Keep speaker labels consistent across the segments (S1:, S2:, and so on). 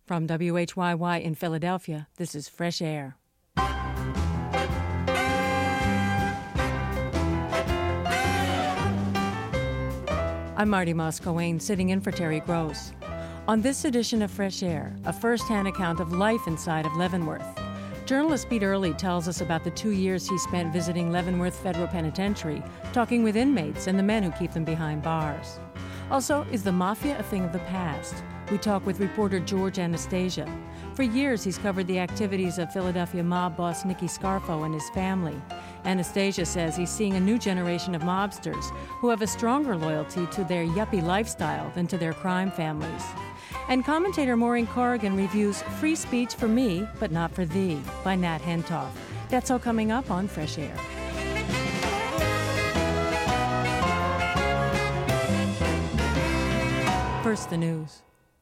S1: From WHYY in Philadelphia, this is Fresh Air. I'm Marty Moscowane, sitting in for Terry Gross. On this edition of Fresh Air, a first-hand account of life inside of Leavenworth. Journalist Pete Early tells us about the 2 years he spent visiting Leavenworth Federal Penitentiary, talking with inmates and the men who keep them behind bars. Also, is the mafia a thing of the past? We talk with reporter George Anastasia. For years, he's covered the activities of Philadelphia mob boss Nicky Scarfo and his family. Anastasia says he's seeing a new generation of mobsters who have a stronger loyalty to their yuppie lifestyle than to their crime families. And commentator Maureen Corrigan reviews Free Speech for Me, But Not for Thee by Nat Hentoff. That's all coming up on Fresh Air. First, the news.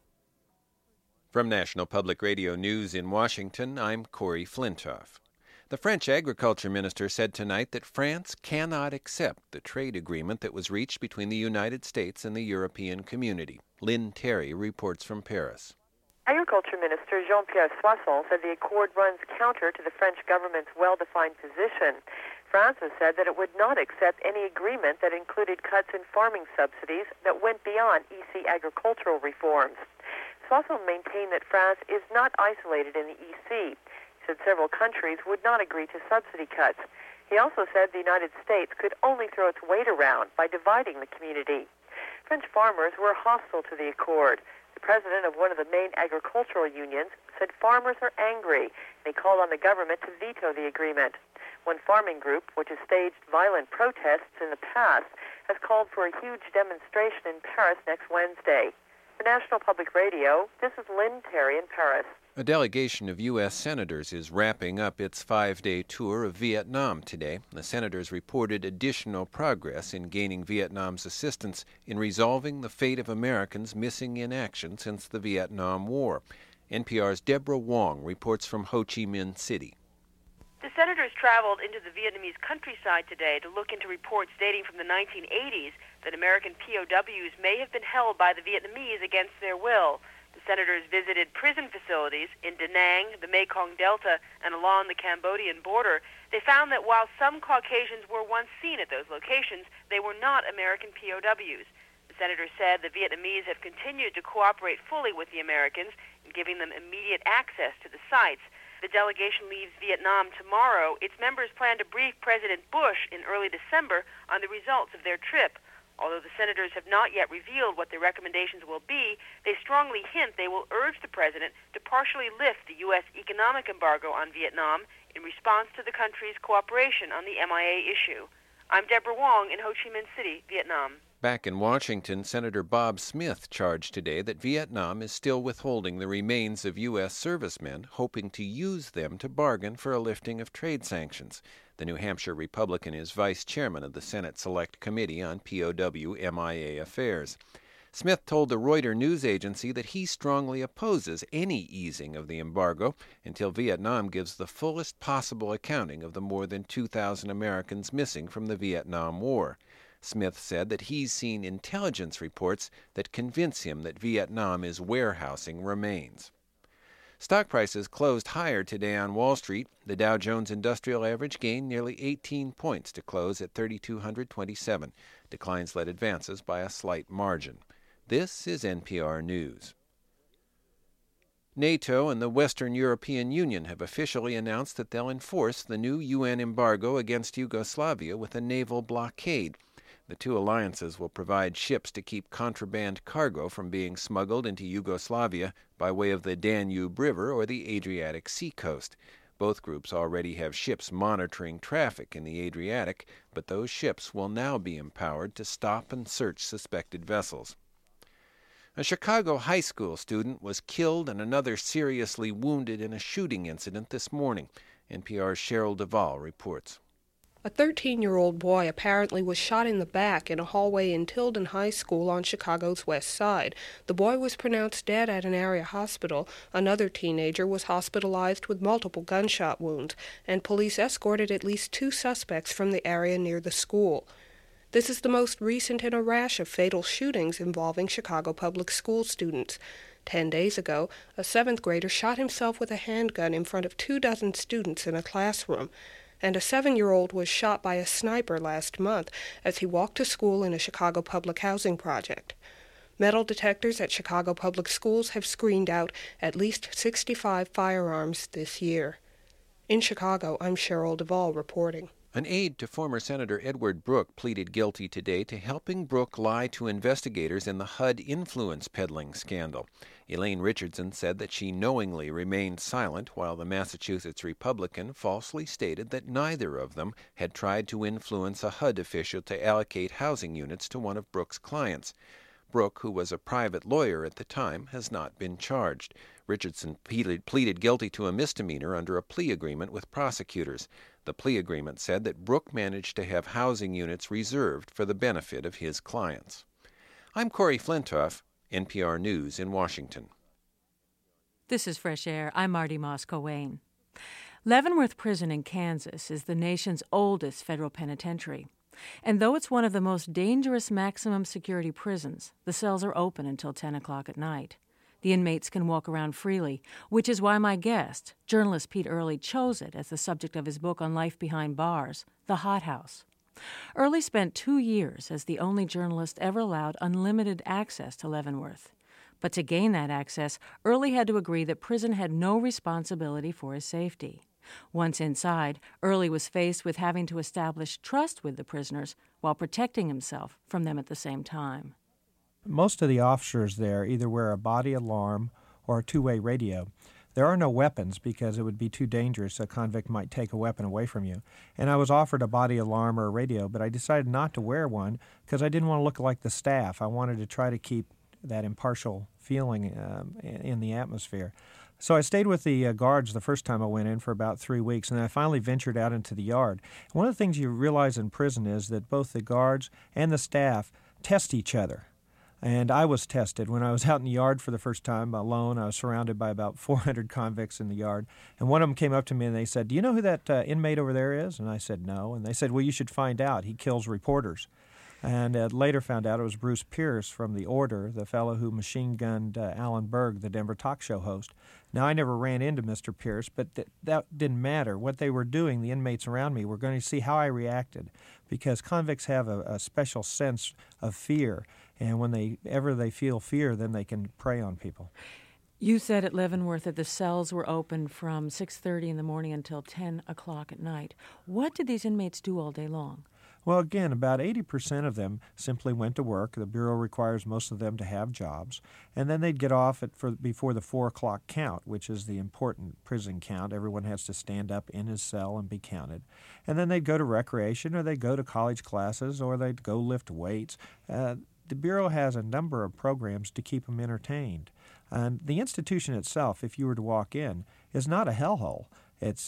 S2: From National Public Radio News in Washington, I'm Corey Flintoff. The French agriculture minister said tonight that France cannot accept the trade agreement that was reached between the United States and the European community. Lynn Terry reports from Paris.
S3: Agriculture Minister Jean-Pierre Soisson said the accord runs counter to the French government's well-defined position. France has said that it would not accept any agreement that included cuts in farming subsidies that went beyond EC agricultural reforms. Soisson maintained that France is not isolated in the EC. He said several countries would not agree to subsidy cuts. He also said the United States could only throw its weight around by dividing the community. French farmers were hostile to the accord. The president of one of the main agricultural unions said farmers are angry, and he called on the government to veto the agreement. One farming group, which has staged violent protests in the past, has called for a huge demonstration in Paris next Wednesday. For National Public Radio, this is Lynn Terry in Paris.
S2: A delegation of U.S. senators is wrapping up its 5-day tour of Vietnam today. The senators reported additional progress in gaining Vietnam's assistance in resolving the fate of Americans missing in action since the Vietnam War. NPR's Deborah Wong reports from Ho Chi Minh City.
S4: The senators traveled into the Vietnamese countryside today to look into reports dating from the 1980s that American POWs may have been held by the Vietnamese against their will. The senators visited prison facilities in Da Nang, the Mekong Delta, and along the Cambodian border. They found that while some Caucasians were once seen at those locations, they were not American POWs. The senators said the Vietnamese have continued to cooperate fully with the Americans in giving them immediate access to the sites. The delegation leaves Vietnam tomorrow. Its members plan to brief President Bush in early December on the results of their trip. Although the senators have not yet revealed what their recommendations will be, they strongly hint they will urge the president to partially lift the U.S. economic embargo on Vietnam in response to the country's cooperation on the MIA issue. I'm Deborah Wong in Ho Chi Minh City, Vietnam.
S2: Back in Washington, Senator Bob Smith charged today that Vietnam is still withholding the remains of U.S. servicemen, hoping to use them to bargain for a lifting of trade sanctions. The New Hampshire Republican is vice chairman of the Senate Select Committee on POW-MIA affairs. Smith told the Reuters news agency that he strongly opposes any easing of the embargo until Vietnam gives the fullest possible accounting of the more than 2,000 Americans missing from the Vietnam War. Smith said that he's seen intelligence reports that convince him that Vietnam is warehousing remains. Stock prices closed higher today on Wall Street. The Dow Jones Industrial Average gained nearly 18 points to close at 3,227. Declines led advances by a slight margin. This is NPR News. NATO and the Western European Union have officially announced that they'll enforce the new UN embargo against Yugoslavia with a naval blockade. The two alliances will provide ships to keep contraband cargo from being smuggled into Yugoslavia by way of the Danube River or the Adriatic seacoast. Both groups already have ships monitoring traffic in the Adriatic, but those ships will now be empowered to stop and search suspected vessels. A Chicago high school student was killed and another seriously wounded in a shooting incident this morning. NPR's Cheryl Duvall reports.
S5: A 13-year-old boy apparently was shot in the back in a hallway in Tilden High School on Chicago's west side. The boy was pronounced dead at an area hospital. Another teenager was hospitalized with multiple gunshot wounds, and police escorted at least 2 suspects from the area near the school. This is the most recent in a rash of fatal shootings involving Chicago public school students. 10 days ago, a 7th grader shot himself with a handgun in front of 24 students in a classroom. And a 7-year-old was shot by a sniper last month as he walked to school in a Chicago public housing project. Metal detectors at Chicago public schools have screened out at least 65 firearms this year. In Chicago, I'm Cheryl Duvall reporting.
S2: An aide to former Senator Edward Brooke pleaded guilty today to helping Brooke lie to investigators in the HUD influence peddling scandal. Elaine Richardson said that she knowingly remained silent while the Massachusetts Republican falsely stated that neither of them had tried to influence a HUD official to allocate housing units to one of Brooke's clients. Brooke, who was a private lawyer at the time, has not been charged. Richardson pleaded guilty to a misdemeanor under a plea agreement with prosecutors. The plea agreement said that Brooke managed to have housing units reserved for the benefit of his clients. I'm Corey Flintoff, NPR News in Washington.
S1: This is Fresh Air. I'm Marty Moss-Coane. Leavenworth Prison in Kansas is the nation's oldest federal penitentiary. And though it's one of the most dangerous maximum security prisons, the cells are open until 10 o'clock at night. The inmates can walk around freely, which is why my guest, journalist Pete Early, chose it as the subject of his book on life behind bars, The Hot House. Early spent 2 years as the only journalist ever allowed unlimited access to Leavenworth. But to gain that access, Early had to agree that prison had no responsibility for his safety. Once inside, Early was faced with having to establish trust with the prisoners while protecting himself from them at the same time.
S6: Most of the officers there either wear a body alarm or a two-way radio. There are no weapons because it would be too dangerous. A convict might take a weapon away from you. And I was offered a body alarm or a radio, but I decided not to wear one because I didn't want to look like the staff. I wanted to try to keep that impartial feeling in the atmosphere. So I stayed with the guards the first time I went in for about 3 weeks, and I finally ventured out into the yard. One of the things you realize in prison is that both the guards and the staff test each other. And I was tested. When I was out in the yard for the first time alone, I was surrounded by about 400 convicts in the yard. And one of them came up to me and they said, "Do you know who that inmate over there is?" And I said, "No." And they said, "Well, you should find out. He kills reporters." And later found out it was Bruce Pierce from The Order, the fellow who machine-gunned Alan Berg, the Denver talk show host. Now, I never ran into Mr. Pierce, but that didn't matter. What they were doing, the inmates around me, were going to see how I reacted, because convicts have a special sense of fear, and whenever they feel fear, then they can prey on people.
S1: You said at Leavenworth that the cells were open from 6:30 in the morning until 10 o'clock at night. What did these inmates do all day long?
S6: Well, again, about 80% of them simply went to work. The Bureau requires most of them to have jobs. And then they'd get off before the 4 o'clock count, which is the important prison count. Everyone has to stand up in his cell and be counted. And then they'd go to recreation, or they'd go to college classes, or they'd go lift weights. The Bureau has a number of programs to keep them entertained. And the institution itself, if you were to walk in, is not a hellhole. It's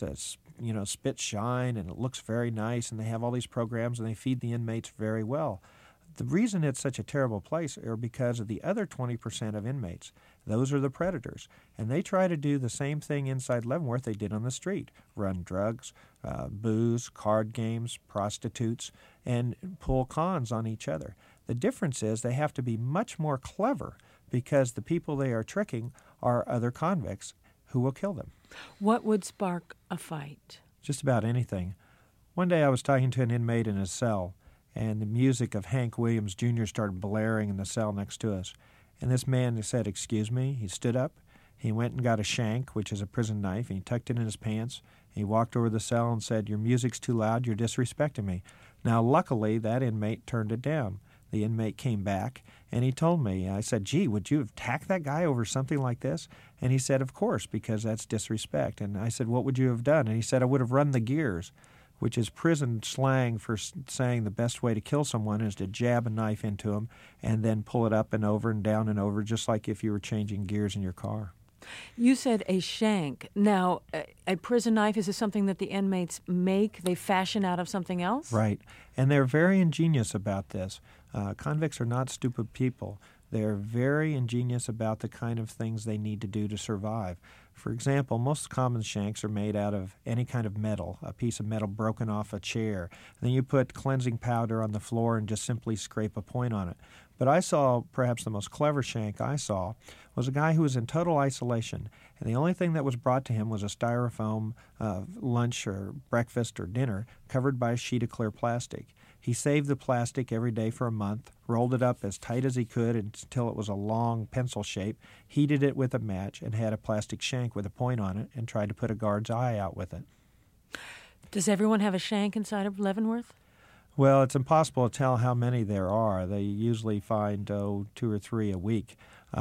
S6: spit shine, and it looks very nice, and they have all these programs, and they feed the inmates very well. The reason it's such a terrible place are because of the other 20% of inmates. Those are the predators, and they try to do the same thing inside Leavenworth they did on the street: run drugs, booze, card games, prostitutes, and pull cons on each other. The difference is they have to be much more clever because the people they are tricking are other convicts who will kill them.
S1: What would spark a fight?
S6: Just about anything. One day I was talking to an inmate in his cell, and the music of Hank Williams Jr. started blaring in the cell next to us. And this man said, "Excuse me." He stood up. He went and got a shank, which is a prison knife, and he tucked it in his pants. He walked over the cell and said, "Your music's too loud. You're disrespecting me." Now, luckily, that inmate turned it down. The inmate came back, and he told me, I said, "Gee, would you have attacked that guy over something like this?" And he said, "Of course, because that's disrespect." And I said, "What would you have done?" And he said, "I would have run the gears," which is prison slang for saying the best way to kill someone is to jab a knife into him and then pull it up and over and down and over, just like if you were changing gears in your car.
S1: You said a shank. Now, a prison knife, is this something that the inmates make? They fashion out of something else?
S6: Right. And they're very ingenious about this. Convicts are not stupid people. They're very ingenious about the kind of things they need to do to survive. For example, most common shanks are made out of any kind of metal, a piece of metal broken off a chair. Then you put cleansing powder on the floor and just simply scrape a point on it. But I saw perhaps the most clever shank I saw was a guy who was in total isolation, and the only thing that was brought to him was a styrofoam lunch or breakfast or dinner covered by a sheet of clear plastic. He saved the plastic every day for a month, rolled it up as tight as he could until it was a long pencil shape, heated it with a match, and had a plastic shank with a point on it, and tried to put a guard's eye out with it.
S1: Does everyone have a shank inside of Leavenworth?
S6: Well, it's impossible to tell how many there are. They usually find, 2 or 3 a week.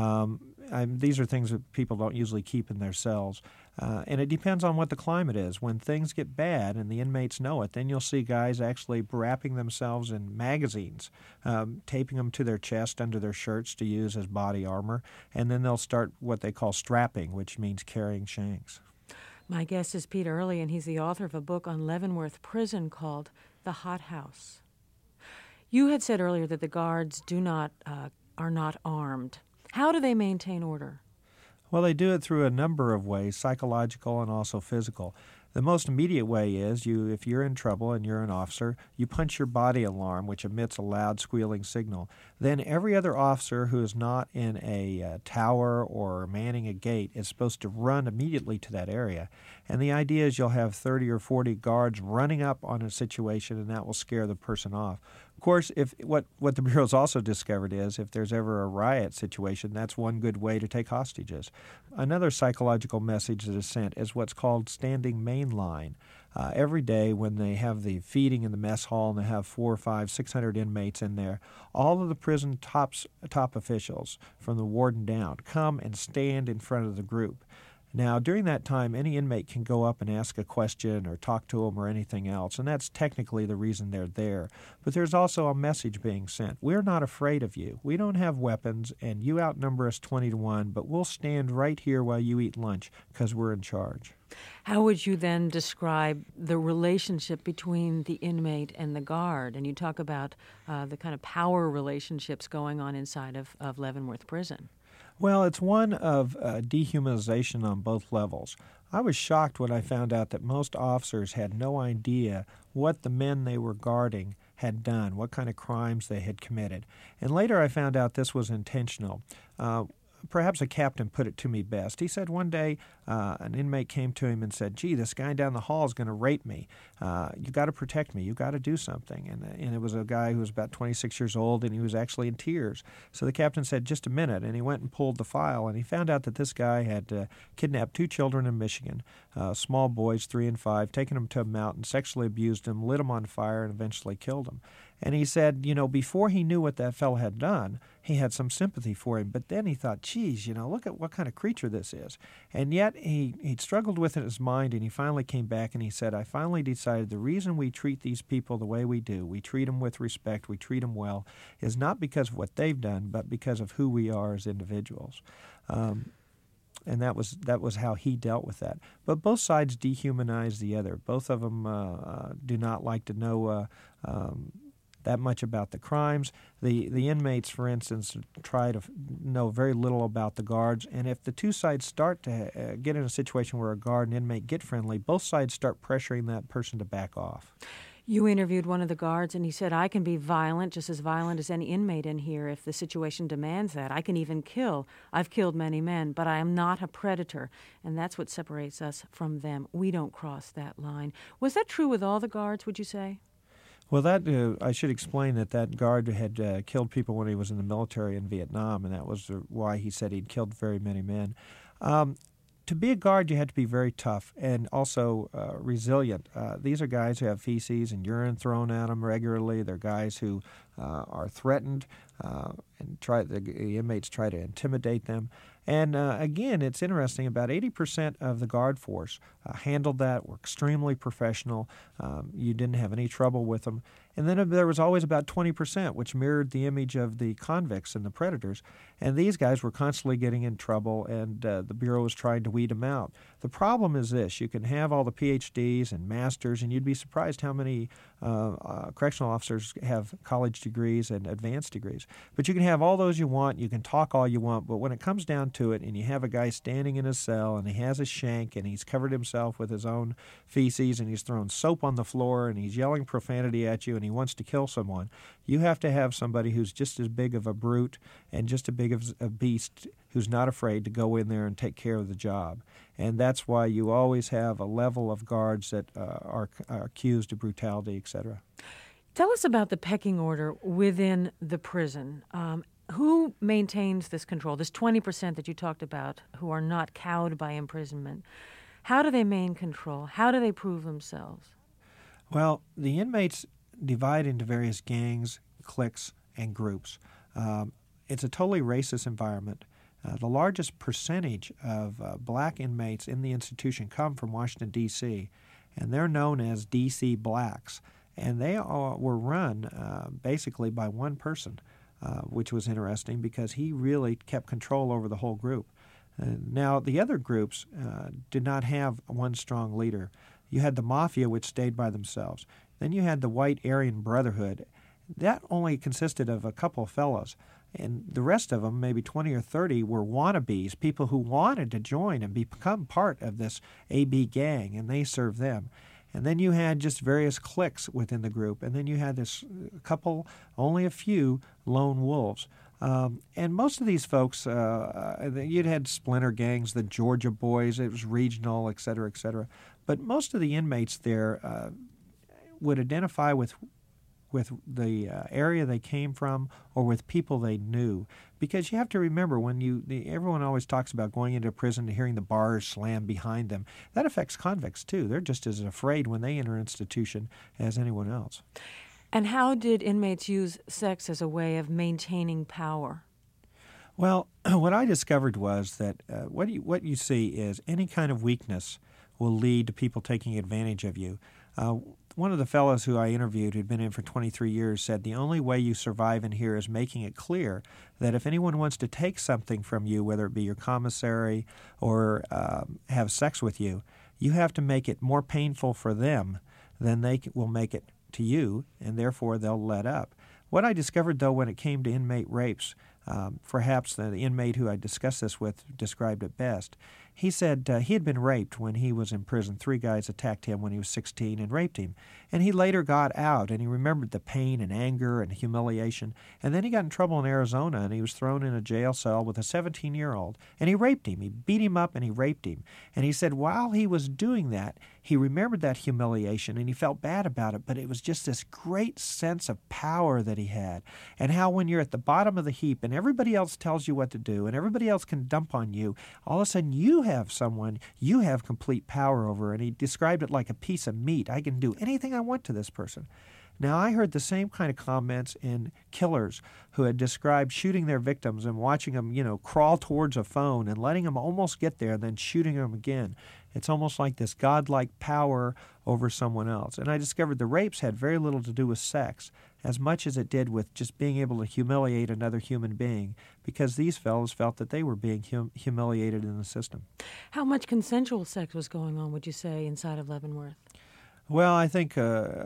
S6: These are things that people don't usually keep in their cells. And it depends on what the climate is. When things get bad and the inmates know it, then you'll see guys actually wrapping themselves in magazines, taping them to their chest under their shirts to use as body armor, and then they'll start what they call strapping, which means carrying shanks.
S1: My guest is Pete Early, and he's the author of a book on Leavenworth Prison called The Hot House. You had said earlier that the guards are not armed. How do they maintain order?
S6: Well, they do it through a number of ways, psychological and also physical. The most immediate way is if you're in trouble and you're an officer, you punch your body alarm, which emits a loud squealing signal. Then every other officer who is not in a tower or manning a gate is supposed to run immediately to that area. And the idea is you'll have 30 or 40 guards running up on a situation, and that will scare the person off. Of course, what the Bureau's also discovered is if there's ever a riot situation, that's one good way to take hostages. Another psychological message that is sent is what's called standing main line. Every day when they have the feeding in the mess hall and they have 400, 500, 600 inmates in there, all of the prison top officials from the warden down come and stand in front of the group. Now, during that time, any inmate can go up and ask a question or talk to them or anything else, and that's technically the reason they're there. But there's also a message being sent. We're not afraid of you. We don't have weapons, and you outnumber us 20-1, but we'll stand right here while you eat lunch because we're in charge.
S1: How would you then describe the relationship between the inmate and the guard? And you talk about the kind of power relationships going on inside of Leavenworth Prison.
S6: Well, it's one of dehumanization on both levels. I was shocked when I found out that most officers had no idea what the men they were guarding had done, what kind of crimes they had committed. And later I found out this was intentional. Perhaps a captain put it to me best. He said one day an inmate came to him and said, "Gee, this guy down the hall is going to rape me. You got to protect me. You got to do something." And it was a guy who was about 26 years old, and he was actually in tears. So the captain said, "Just a minute," and he went and pulled the file, and he found out that this guy had kidnapped 2 children in Michigan, small boys, 3 and 5, taken them to a mountain, sexually abused them, lit them on fire, and eventually killed them. And he said, before he knew what that fellow had done, he had some sympathy for him. But then he thought, geez, look at what kind of creature this is. And yet he'd struggled with it in his mind, and he finally came back and he said, I finally decided the reason we treat these people the way we do, we treat them with respect, we treat them well, is not because of what they've done, but because of who we are as individuals. And that was how he dealt with that. But both sides dehumanize the other. Both of them do not like to know that much about the crimes. The inmates, for instance, try to know very little about the guards. And if the two sides start to get in a situation where a guard and inmate get friendly, both sides start pressuring that person to back off.
S1: You interviewed one of the guards, and he said, I can be violent, just as violent as any inmate in here if the situation demands that. I can even kill. I've killed many men, but I am not a predator, and that's what separates us from them. We don't cross that line. Was that true with all the guards, would you say?
S6: Well, I should explain that guard had killed people when he was in the military in Vietnam, and that was why he said he'd killed very many men. To be a guard, you had to be very tough and also resilient. These are guys who have feces and urine thrown at them regularly. They're guys who are threatened, and the inmates try to intimidate them. And again, it's interesting, about 80% of the guard force handled that, were extremely professional. You didn't have any trouble with them. And then there was always about 20%, which mirrored the image of the convicts and the predators. And these guys were constantly getting in trouble, and the Bureau was trying to weed them out. The problem is this. You can have all the PhDs and masters, and you'd be surprised how many correctional officers have college degrees and advanced degrees. But you can have all those you want, you can talk all you want, but when it comes down to it and you have a guy standing in his cell and he has a shank and he's covered himself with his own feces and he's throwing soap on the floor and he's yelling profanity at you and he wants to kill someone, you have to have somebody who's just as big of a brute and just as big of a beast who's not afraid to go in there and take care of the job. And that's why you always have a level of guards that are accused of brutality, etc.
S1: Tell us about the pecking order within the prison. Who maintains this control, this 20% that you talked about who are not cowed by imprisonment? How do they maintain control? How do they prove themselves?
S6: Well, the inmates divide into various gangs, cliques, and groups. It's a totally racist environment. The largest percentage of black inmates in the institution come from Washington, D.C., and they're known as D.C. blacks. And they were run basically by one person, which was interesting because he really kept control over the whole group. Now, the other groups did not have one strong leader. You had the Mafia, which stayed by themselves. Then you had the White Aryan Brotherhood. That only consisted of a couple of fellows. And the rest of them, maybe 20 or 30, were wannabes, people who wanted to join and become part of this AB gang, and they served them. And then you had just various cliques within the group. And then you had this couple, only a few, lone wolves. And most of these folks, you'd had splinter gangs, the Georgia Boys, it was regional, et cetera, et cetera. But most of the inmates there would identify with the area they came from or with people they knew. Because you have to remember, everyone always talks about going into a prison and hearing the bars slam behind them. That affects convicts, too. They're just as afraid when they enter an institution as anyone else.
S1: And how did inmates use sex as a way of maintaining power?
S6: Well, what I discovered was that what you see is any kind of weakness will lead to people taking advantage of you. One of the fellows who I interviewed, who'd been in for 23 years, said the only way you survive in here is making it clear that if anyone wants to take something from you, whether it be your commissary or have sex with you, you have to make it more painful for them than they will make it to you, and therefore they'll let up. What I discovered, though, when it came to inmate rapes, perhaps the inmate who I discussed this with described it best. He said he had been raped when he was in prison. 3 guys attacked him when he was 16 and raped him. And he later got out, and he remembered the pain and anger and humiliation. And then he got in trouble in Arizona, and he was thrown in a jail cell with a 17-year-old. And he raped him. He beat him up, and he raped him. And he said while he was doing that, he remembered that humiliation, and he felt bad about it, but it was just this great sense of power that he had. And how when you're at the bottom of the heap and everybody else tells you what to do and everybody else can dump on you, all of a sudden you have someone you have complete power over. And he described it like a piece of meat. I can do anything I want to this person. Now, I heard the same kind of comments in killers who had described shooting their victims and watching them, crawl towards a phone and letting them almost get there and then shooting them again. It's almost like this godlike power over someone else. And I discovered the rapes had very little to do with sex, as much as it did with just being able to humiliate another human being, because these fellows felt that they were being humiliated in the system.
S1: How much consensual sex was going on, would you say, inside of Leavenworth?
S6: Well, I think,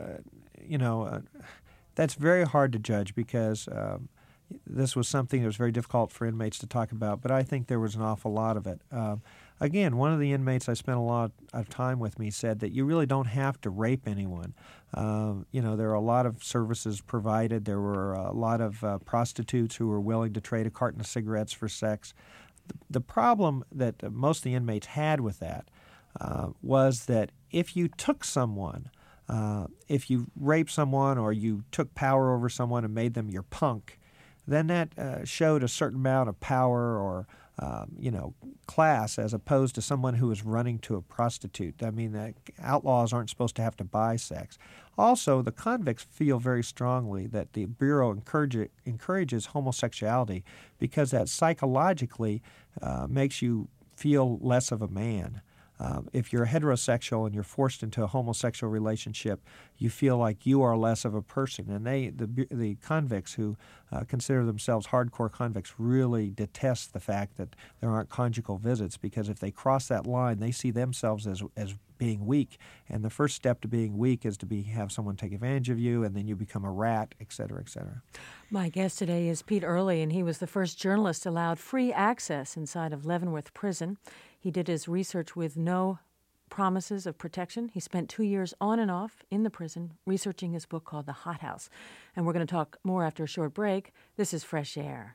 S6: that's very hard to judge because this was something that was very difficult for inmates to talk about, but I think there was an awful lot of it. Again, one of the inmates I spent a lot of time with me said that you really don't have to rape anyone. There are a lot of services provided. There were a lot of prostitutes who were willing to trade a carton of cigarettes for sex. The problem that most of the inmates had with that was that if you took someone, if you raped someone or you took power over someone and made them your punk, then that showed a certain amount of power or class as opposed to someone who is running to a prostitute. I mean, outlaws aren't supposed to have to buy sex. Also, the convicts feel very strongly that the Bureau encourages homosexuality because that psychologically makes you feel less of a man. If you're heterosexual and you're forced into a homosexual relationship, you feel like you are less of a person. And the convicts who consider themselves hardcore convicts really detest the fact that there aren't conjugal visits, because if they cross that line, they see themselves as being weak. And the first step to being weak is to have someone take advantage of you, and then you become a rat, et cetera, et cetera.
S1: My guest today is Pete Early, and he was the first journalist allowed free access inside of Leavenworth Prison. He did his research with no promises of protection. He spent 2 years on and off in the prison researching his book called The Hot House. And we're going to talk more after a short break. This is Fresh Air.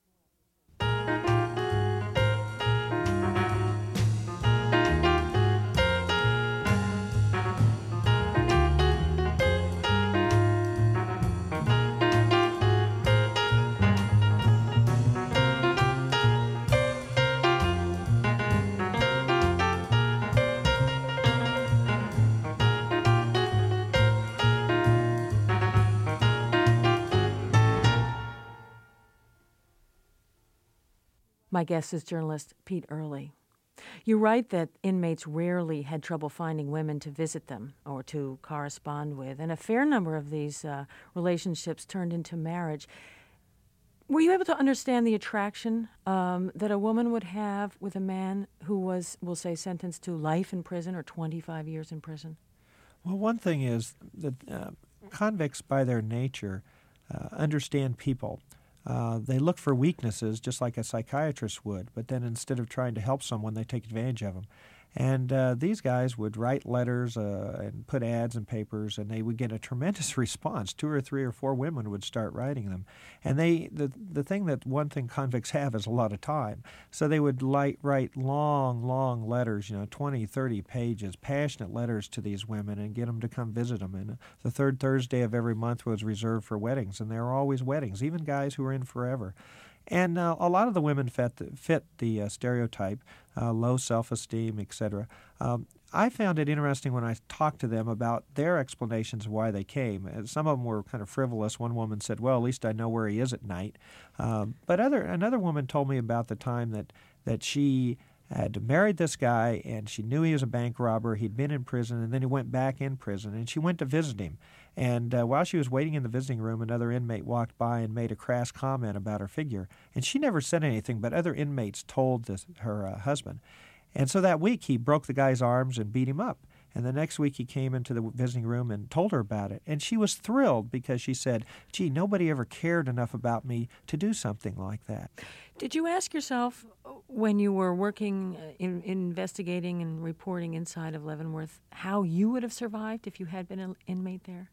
S1: My guest is journalist Pete Early. You write that inmates rarely had trouble finding women to visit them or to correspond with, and a fair number of these relationships turned into marriage. Were you able to understand the attraction that a woman would have with a man who was, we'll say, sentenced to life in prison or 25 years in prison?
S6: Well, one thing is that convicts, by their nature, understand people. They look for weaknesses just like a psychiatrist would, but then instead of trying to help someone, they take advantage of them. And these guys would write letters and put ads in papers, and they would get a tremendous response. 2 or 3 or 4 women would start writing them. And one thing convicts have is a lot of time. So they would write long letters, 20, 30 pages, passionate letters to these women and get them to come visit them. And the third Thursday of every month was reserved for weddings, and there were always weddings, even guys who were in forever. And a lot of the women fit the stereotype, low self-esteem, etc. I found it interesting when I talked to them about their explanations of why they came. And some of them were kind of frivolous. One woman said, well, at least I know where he is at night. But another woman told me about the time that she had married this guy, and she knew he was a bank robber. He'd been in prison, and then he went back in prison, and she went to visit him. And while she was waiting in the visiting room, another inmate walked by and made a crass comment about her figure. And she never said anything, but other inmates told her husband. And so that week, he broke the guy's arms and beat him up. And the next week, he came into the visiting room and told her about it. And she was thrilled because she said, gee, nobody ever cared enough about me to do something like that.
S1: Did you ask yourself, when you were working, investigating and reporting inside of Leavenworth, how you would have survived if you had been an inmate there?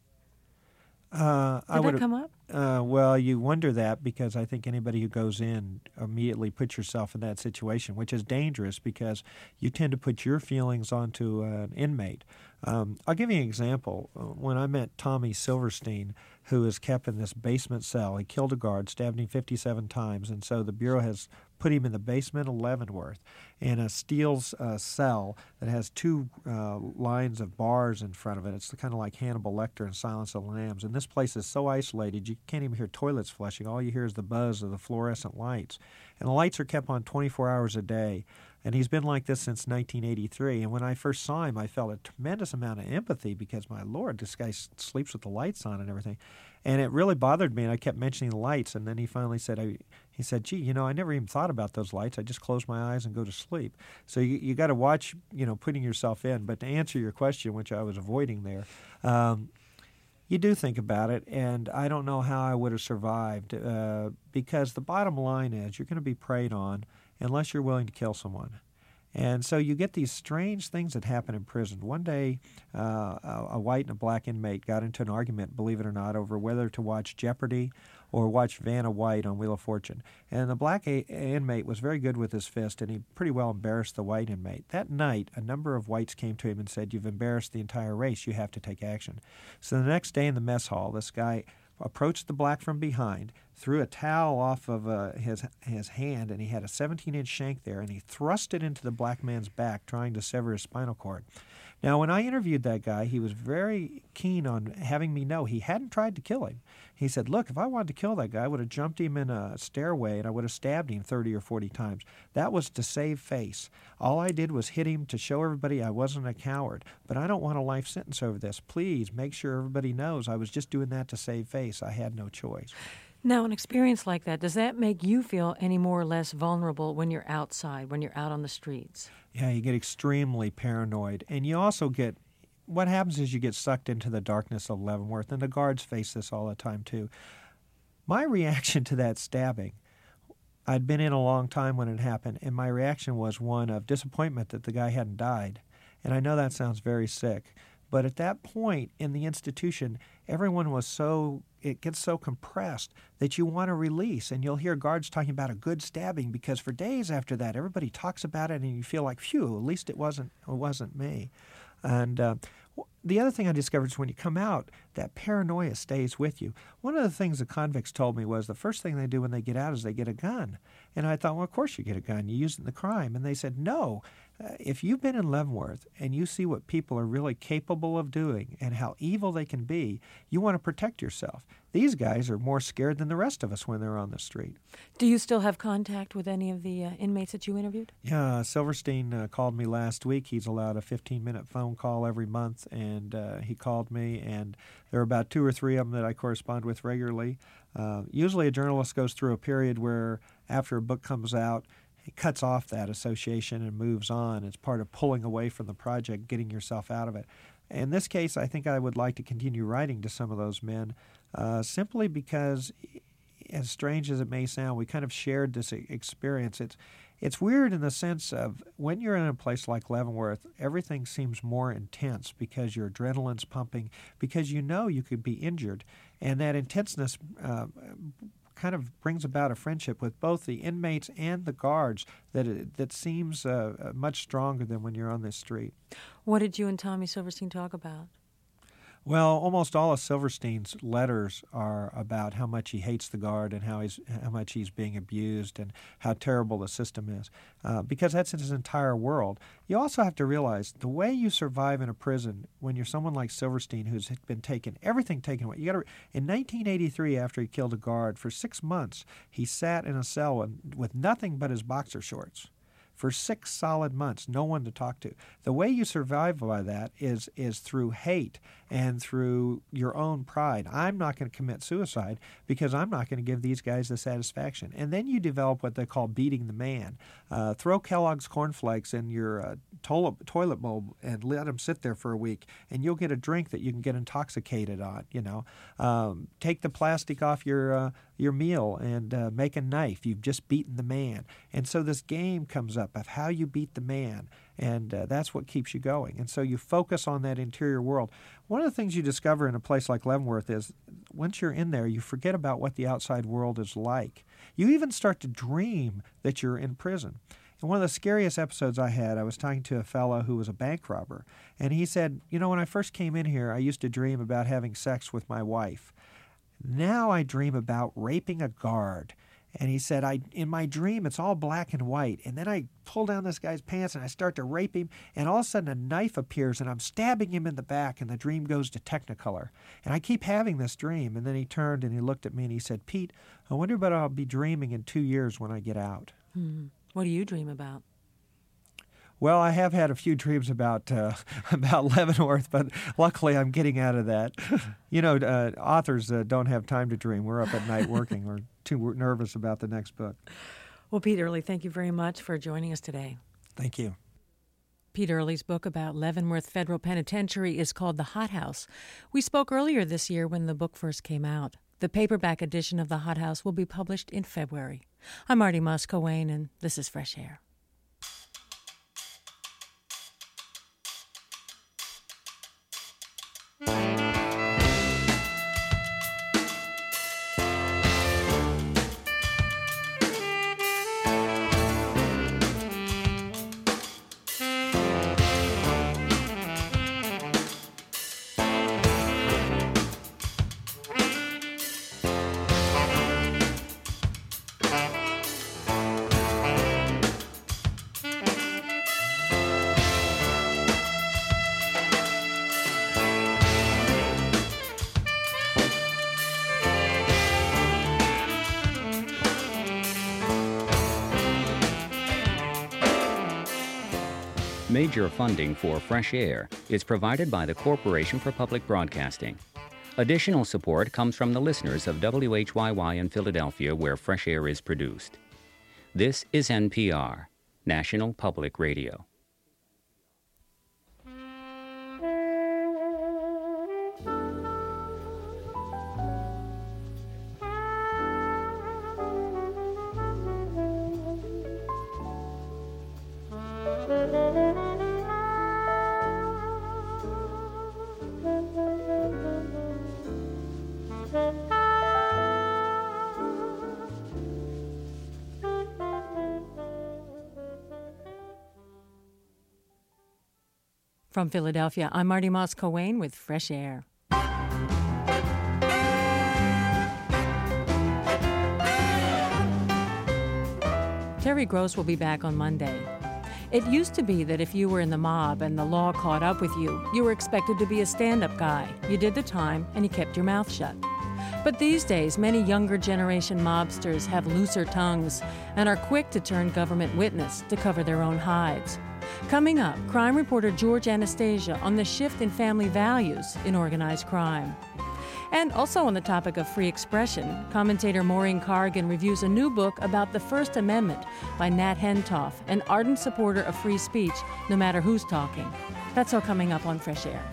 S1: Did that come up?
S6: Well, you wonder that because I think anybody who goes in immediately puts yourself in that situation, which is dangerous because you tend to put your feelings onto an inmate. I'll give you an example. When I met Tommy Silverstein, who is kept in this basement cell, he killed a guard, stabbed him 57 times, and so the Bureau has put him in the basement of Leavenworth in a steel cell that has 2 lines of bars in front of it. It's kind of like Hannibal Lecter in Silence of the Lambs. And this place is so isolated, you can't even hear toilets flushing. All you hear is the buzz of the fluorescent lights. And the lights are kept on 24 hours a day. And he's been like this since 1983. And when I first saw him, I felt a tremendous amount of empathy because, my Lord, this guy sleeps with the lights on and everything. And it really bothered me, and I kept mentioning the lights. And then he finally said, gee, I never even thought about those lights. I just close my eyes and go to sleep. So you got to watch, putting yourself in. But to answer your question, which I was avoiding there, you do think about it, and I don't know how I would have survived because the bottom line is you're going to be preyed on unless you're willing to kill someone. And so you get these strange things that happen in prison. One day, a white and a black inmate got into an argument, believe it or not, over whether to watch Jeopardy or watch Vanna White on Wheel of Fortune. And the black inmate was very good with his fist, and he pretty well embarrassed the white inmate. That night, a number of whites came to him and said, you've embarrassed the entire race. You have to take action. So the next day in the mess hall, this guy approached the black from behind, threw a towel off of his hand, and he had a 17-inch shank there, and he thrust it into the black man's back, trying to sever his spinal cord. Now, when I interviewed that guy, he was very keen on having me know he hadn't tried to kill him. He said, look, if I wanted to kill that guy, I would have jumped him in a stairway and I would have stabbed him 30 or 40 times. That was to save face. All I did was hit him to show everybody I wasn't a coward. But I don't want a life sentence over this. Please make sure everybody knows I was just doing that to save face. I had no choice.
S1: Now, an experience like that, does that make you feel any more or less vulnerable when you're outside, when you're out on the streets?
S6: Yeah, you get extremely paranoid. And you also get, what happens is you get sucked into the darkness of Leavenworth, and the guards face this all the time too. My reaction to that stabbing, I'd been in a long time when it happened, and my reaction was one of disappointment that the guy hadn't died. And I know that sounds very sick, but at that point in the institution, everyone was it gets so compressed that you want to release. And you'll hear guards talking about a good stabbing because for days after that, everybody talks about it and you feel like, phew, at least it wasn't me. And the other thing I discovered is when you come out, that paranoia stays with you. One of the things the convicts told me was the first thing they do when they get out is they get a gun. And I thought, well, of course you get a gun. You use it in the crime. And they said, no. If you've been in Leavenworth and you see what people are really capable of doing and how evil they can be, you want to protect yourself. These guys are more scared than the rest of us when they're on the street.
S1: Do you still have contact with any of the inmates that you interviewed?
S6: Yeah, Silverstein called me last week. He's allowed a 15-minute phone call every month, and he called me, and there are about 2 or 3 of them that I correspond with regularly. Usually a journalist goes through a period where after a book comes out, he cuts off that association and moves on. It's part of pulling away from the project, getting yourself out of it. In this case, I think I would like to continue writing to some of those men simply because, as strange as it may sound, we kind of shared this experience. It's weird in the sense of when you're in a place like Leavenworth, everything seems more intense because your adrenaline's pumping, because you know you could be injured. And that intenseness kind of brings about a friendship with both the inmates and the guards that seems much stronger than when you're on this street.
S1: What did you and Tommy Silverstein talk about?
S6: Well, almost all of Silverstein's letters are about how much he hates the guard and how much he's being abused and how terrible the system is, because that's his entire world. You also have to realize the way you survive in a prison when you're someone like Silverstein who's been everything taken away. In 1983, after he killed a guard, for 6 months, he sat in a cell with nothing but his boxer shorts. For 6 solid months, no one to talk to. The way you survive by that is through hate and through your own pride. I'm not going to commit suicide because I'm not going to give these guys the satisfaction. And then you develop what they call beating the man. Throw Kellogg's cornflakes in your toilet bowl and let them sit there for a week, and you'll get a drink that you can get intoxicated on. Take the plastic off your meal and make a knife. You've just beaten the man. And so this game comes up of how you beat the man, and that's what keeps you going. And so you focus on that interior world. One of the things you discover in a place like Leavenworth is once you're in there, you forget about what the outside world is like. You even start to dream that you're in prison. And one of the scariest episodes I had, I was talking to a fellow who was a bank robber, and he said, when I first came in here, I used to dream about having sex with my wife. Now I dream about raping a guard. And he said, in my dream, it's all black and white. And then I pull down this guy's pants and I start to rape him. And all of a sudden a knife appears and I'm stabbing him in the back and the dream goes to Technicolor. And I keep having this dream. And then he turned and he looked at me and he said, Pete, I wonder what I'll be dreaming in 2 years when I get out.
S1: What do you dream about?
S6: Well, I have had a few dreams about Leavenworth, but luckily I'm getting out of that. Authors don't have time to dream. We're up at night working. We're too nervous about the next book.
S1: Well, Pete Earley, thank you very much for joining us today.
S6: Thank you.
S1: Pete Earley's book about Leavenworth Federal Penitentiary is called The Hot House. We spoke earlier this year when the book first came out. The paperback edition of The Hot House will be published in February. I'm Marty Moss-Cowain, and this is Fresh Air.
S7: Major funding for Fresh Air is provided by the Corporation for Public Broadcasting. Additional support comes from the listeners of WHYY in Philadelphia, where Fresh Air is produced. This is NPR, National Public Radio.
S1: From Philadelphia, I'm Marty Moss-Coane with Fresh Air. Terry Gross will be back on Monday. It used to be that if you were in the mob and the law caught up with you, you were expected to be a stand-up guy. You did the time and you kept your mouth shut. But these days, many younger generation mobsters have looser tongues and are quick to turn government witness to cover their own hides. Coming up, crime reporter George Anastasia on the shift in family values in organized crime. And also on the topic of free expression, commentator Maureen Carrigan reviews a new book about the First Amendment by Nat Hentoff, an ardent supporter of free speech, no matter who's talking. That's all coming up on Fresh Air.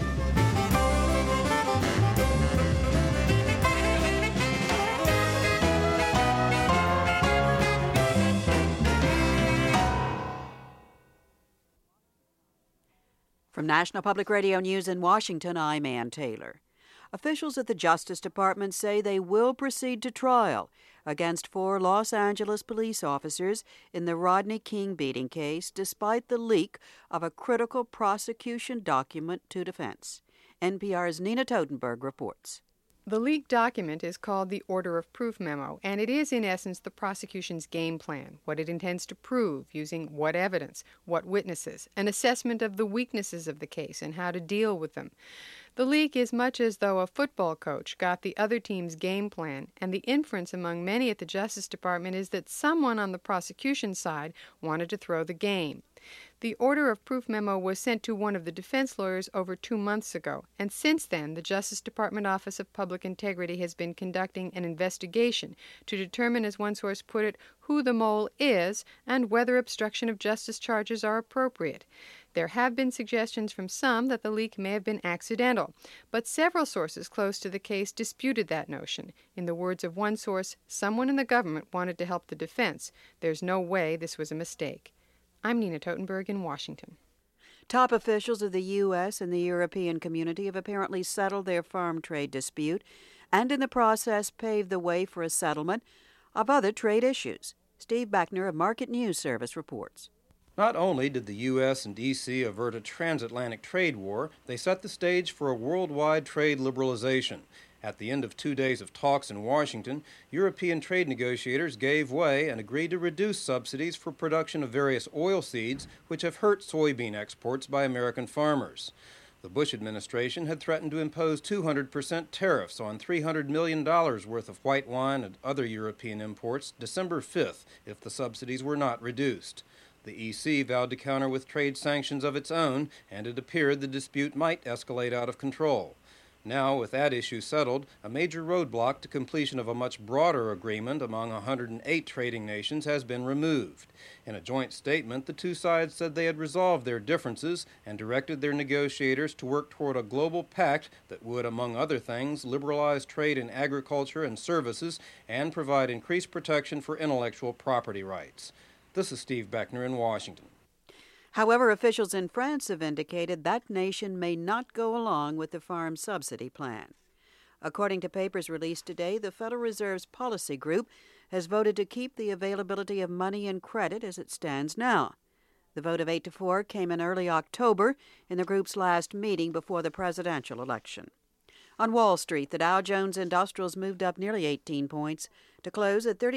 S8: From National Public Radio News in Washington, I'm Ann Taylor. Officials at the Justice Department say they will proceed to trial against 4 Los Angeles police officers in the Rodney King beating case, despite the leak of a critical prosecution document to defense. NPR's Nina Totenberg reports.
S9: The leaked document is called the Order of Proof Memo, and it is, in essence, the prosecution's game plan, what it intends to prove, using what evidence, what witnesses, an assessment of the weaknesses of the case and how to deal with them. The leak is much as though a football coach got the other team's game plan, and the inference among many at the Justice Department is that someone on the prosecution side wanted to throw the game. The Order of Proof memo was sent to one of the defense lawyers over 2 months ago, and since then the Justice Department Office of Public Integrity has been conducting an investigation to determine, as one source put it, who the mole is and whether obstruction of justice charges are appropriate. There have been suggestions from some that the leak may have been accidental, but several sources close to the case disputed that notion. In the words of one source, someone in the government wanted to help the defense. There's no way this was a mistake. I'm Nina Totenberg in Washington.
S8: Top officials of the U.S. and the European community have apparently settled their farm trade dispute and in the process paved the way for a settlement of other trade issues. Steve Beckner of Market News Service reports.
S10: Not only did the U.S. and D.C. avert a transatlantic trade war, they set the stage for a worldwide trade liberalization. At the end of 2 days of talks in Washington, European trade negotiators gave way and agreed to reduce subsidies for production of various oil seeds, which have hurt soybean exports by American farmers. The Bush administration had threatened to impose 200% tariffs on $300 million worth of white wine and other European imports December 5th if the subsidies were not reduced. The EC vowed to counter with trade sanctions of its own, and it appeared the dispute might escalate out of control. Now, with that issue settled, a major roadblock to completion of a much broader agreement among 108 trading nations has been removed. In a joint statement, the two sides said they had resolved their differences and directed their negotiators to work toward a global pact that would, among other things, liberalize trade in agriculture and services and provide increased protection for intellectual property rights. This is Steve Beckner in Washington.
S8: However, officials in France have indicated that nation may not go along with the farm subsidy plan. According to papers released today, the Federal Reserve's policy group has voted to keep the availability of money and credit as it stands now. The vote of 8-4 came in early October in the group's last meeting before the presidential election. On Wall Street, the Dow Jones Industrials moved up nearly 18 points to close at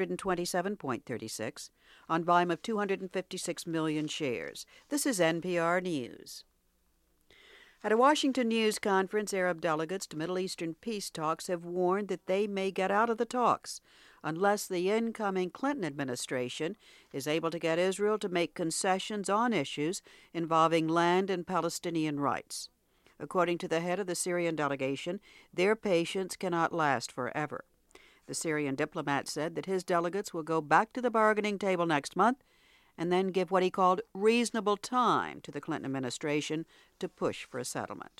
S8: 3,227.36 on volume of 256 million shares. This is NPR News. At a Washington news conference, Arab delegates to Middle Eastern peace talks have warned that they may get out of the talks unless the incoming Clinton administration is able to get Israel to make concessions on issues involving land and Palestinian rights. According to the head of the Syrian delegation, their patience cannot last forever. The Syrian diplomat said that his delegates will go back to the bargaining table next month and then give what he called reasonable time to the Clinton administration to push for a settlement.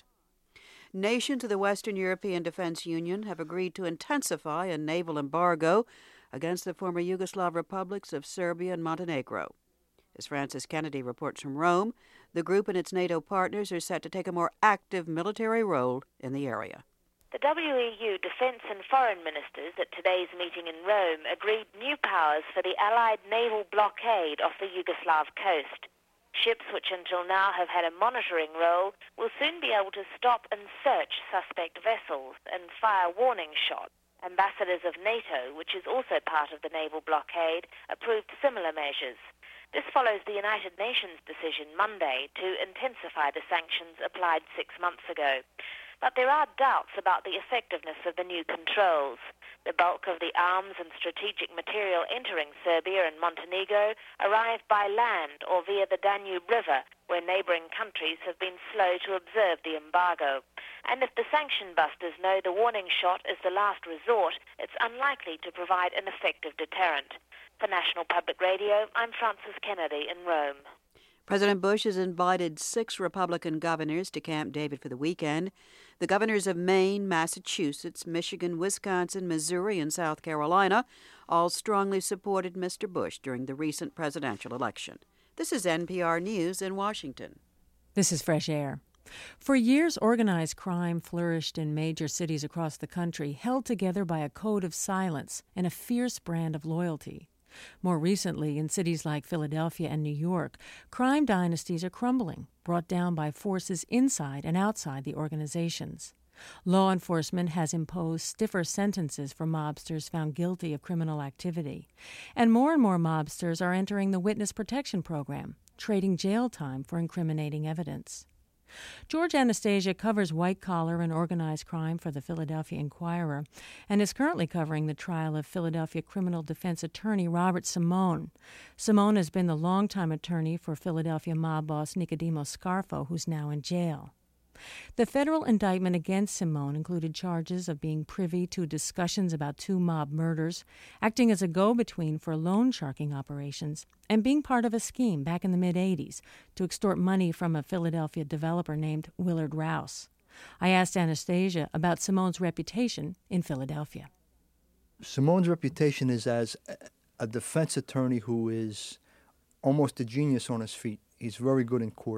S8: Nations of the Western European Defense Union have agreed to intensify a naval embargo against the former Yugoslav republics of Serbia and Montenegro. As Francis Kennedy reports from Rome, the group and its NATO partners are set to take a more active military role in the area.
S11: The WEU defence and foreign ministers at today's meeting in Rome agreed new powers for the Allied naval blockade off the Yugoslav coast. Ships which until now have had a monitoring role will soon be able to stop and search suspect vessels and fire warning shots. Ambassadors of NATO, which is also part of the naval blockade, approved similar measures. This follows the United Nations decision Monday to intensify the sanctions applied 6 months ago. But there are doubts about the effectiveness of the new controls. The bulk of the arms and strategic material entering Serbia and Montenegro arrived by land or via the Danube River, where neighbouring countries have been slow to observe the embargo. And if the sanction busters know the warning shot is the last resort, it's unlikely to provide an effective deterrent. For National Public Radio, I'm Francis Kennedy in Rome.
S8: President Bush has invited 6 Republican governors to Camp David for the weekend. The governors of Maine, Massachusetts, Michigan, Wisconsin, Missouri, and South Carolina all strongly supported Mr. Bush during the recent presidential election. This is NPR News in Washington.
S1: This is Fresh Air. For years, organized crime flourished in major cities across the country, held together by a code of silence and a fierce brand of loyalty. More recently, in cities like Philadelphia and New York, crime dynasties are crumbling, brought down by forces inside and outside the organizations. Law enforcement has imposed stiffer sentences for mobsters found guilty of criminal activity. And more mobsters are entering the Witness Protection Program, trading jail time for incriminating evidence. George Anastasia covers white-collar and organized crime for the Philadelphia Inquirer and is currently covering the trial of Philadelphia criminal defense attorney Robert Simone. Simone has been the longtime attorney for Philadelphia mob boss Nicodemo Scarfo, who's now in jail. The federal indictment against Simone included charges of being privy to discussions about 2 mob murders, acting as a go-between for loan sharking operations, and being part of a scheme back in the mid-'80s to extort money from a Philadelphia developer named Willard Rouse. I asked Anastasia about Simone's reputation in Philadelphia.
S12: Simone's reputation is as a defense attorney who is almost a genius on his feet. He's very good in court.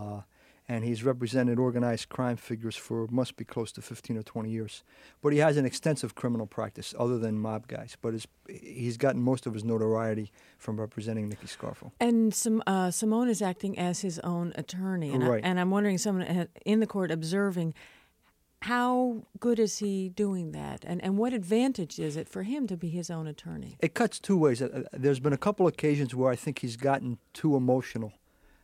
S12: And he's represented organized crime figures for must be close to 15 or 20 years. But he has an extensive criminal practice other than mob guys. But he's gotten most of his notoriety from representing Nicky Scarfo.
S1: And Simone is acting as his own attorney. And,
S12: right.
S1: I'm wondering, someone in the court observing, how good is he doing that? And what advantage is it for him to be his own attorney?
S12: It cuts 2 ways. There's been a couple occasions where I think he's gotten too emotional